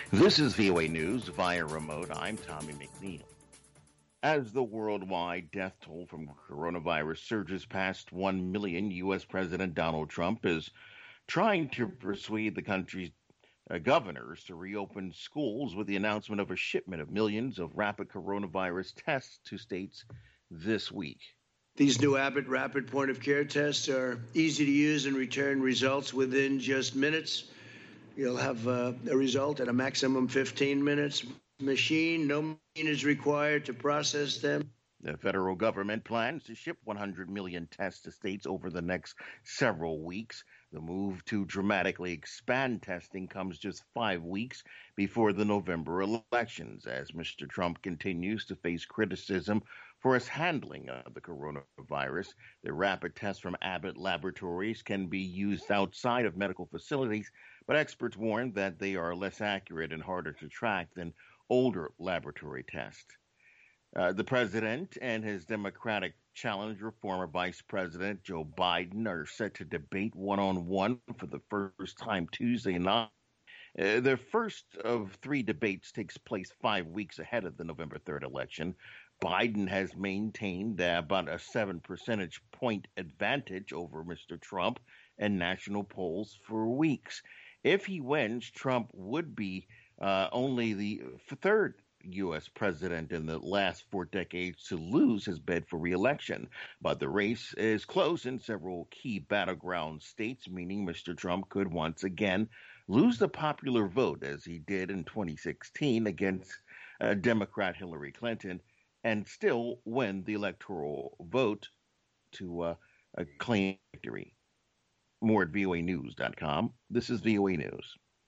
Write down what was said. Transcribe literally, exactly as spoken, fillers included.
This is V O A News via remote. I'm Tommy McNeil. As the worldwide death toll from coronavirus surges past one million, U S. President Donald Trump is trying to persuade the country's uh, governors to reopen schools with the announcement of a shipment of millions of rapid coronavirus tests to states this week. These new Abbott rapid point-of-care tests are easy to use and return results within just minutes. You'll have uh, a result at a maximum fifteen minutes. Machine, no machine is required to process them. The federal government plans to ship one hundred million tests to states over the next several weeks. The move to dramatically expand testing comes just five weeks before the November elections, as Mister Trump continues to face criticism for his handling of the coronavirus. The rapid tests from Abbott Laboratories can be used outside of medical facilities, but experts warn that they are less accurate and harder to track than older laboratory tests. Uh, the president and his Democratic challenger, former Vice President Joe Biden, are set to debate one-on-one for the first time Tuesday night. Uh, the first of three debates takes place five weeks ahead of the November third election. Biden has maintained uh, about a seven percentage point advantage over Mister Trump in national polls for weeks. If he wins, Trump would be uh, only the third U S president in the last four decades to lose his bid for re-election. But the race is close in several key battleground states, meaning Mister Trump could once again lose the popular vote as he did in twenty sixteen against uh, Democrat Hillary Clinton and still win the electoral vote to uh, claim victory. More at V O A news dot com. This is V O A News.